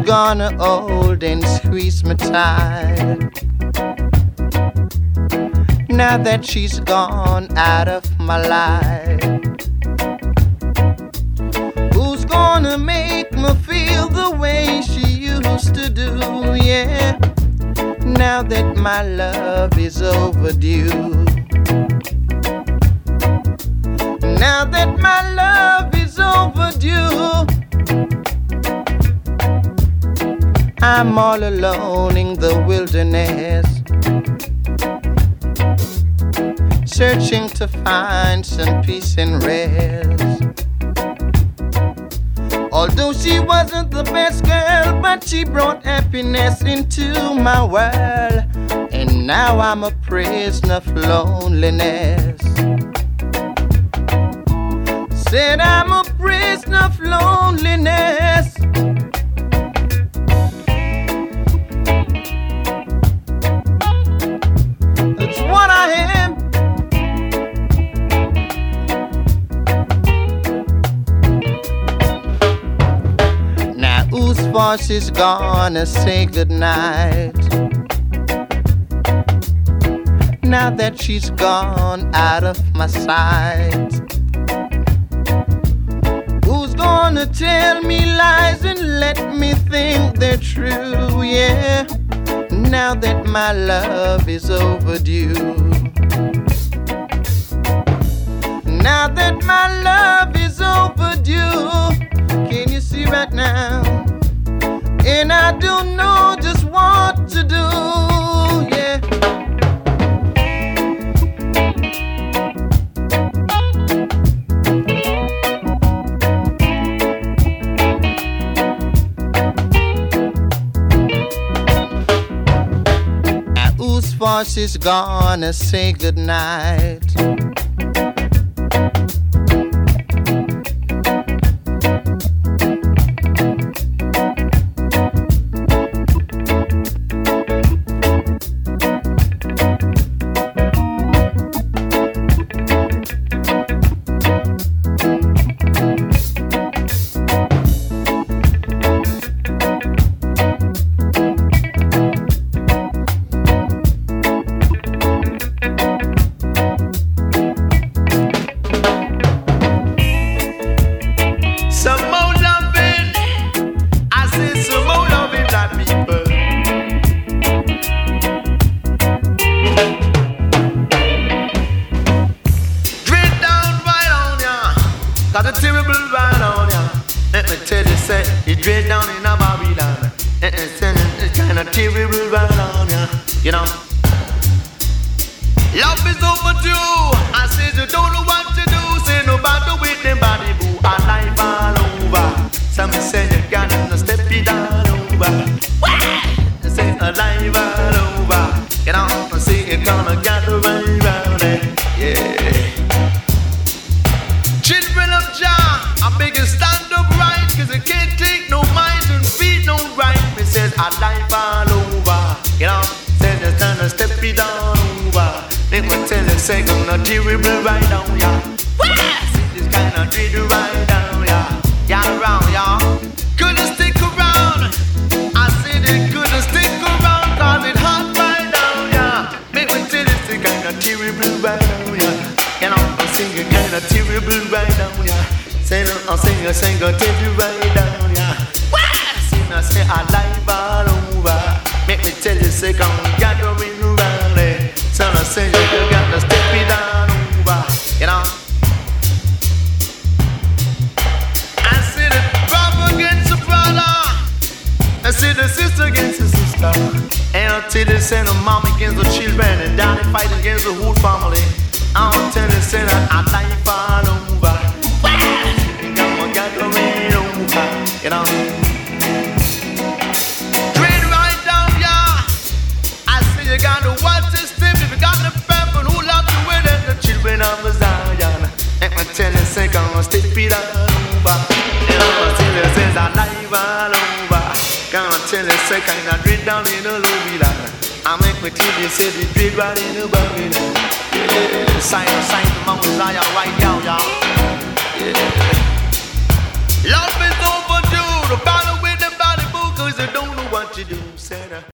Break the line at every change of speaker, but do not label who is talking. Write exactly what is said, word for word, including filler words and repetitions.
gonna hold and squeeze me tight. Now that she's gone out of my life, who's gonna make me feel the way she used to do? Yeah, now that my love is overdue. Now that my love is overdue, I'm all alone in the wilderness, searching to find some peace and rest. Although she wasn't the best girl, but she brought happiness into my world, and now I'm a prisoner of loneliness. Said I'm a prisoner of loneliness. That's what I am. Now whose voice is gonna say goodnight? Now that she's gone out of my sight, gonna tell me lies and let me think they're true? Yeah, now that my love is overdue. Now that my love is overdue, can you see right now? And I don't know just what to do. Yeah. Voice is gonna say goodnight.
Love is overdue. The battle with the body book is a
you do, said I.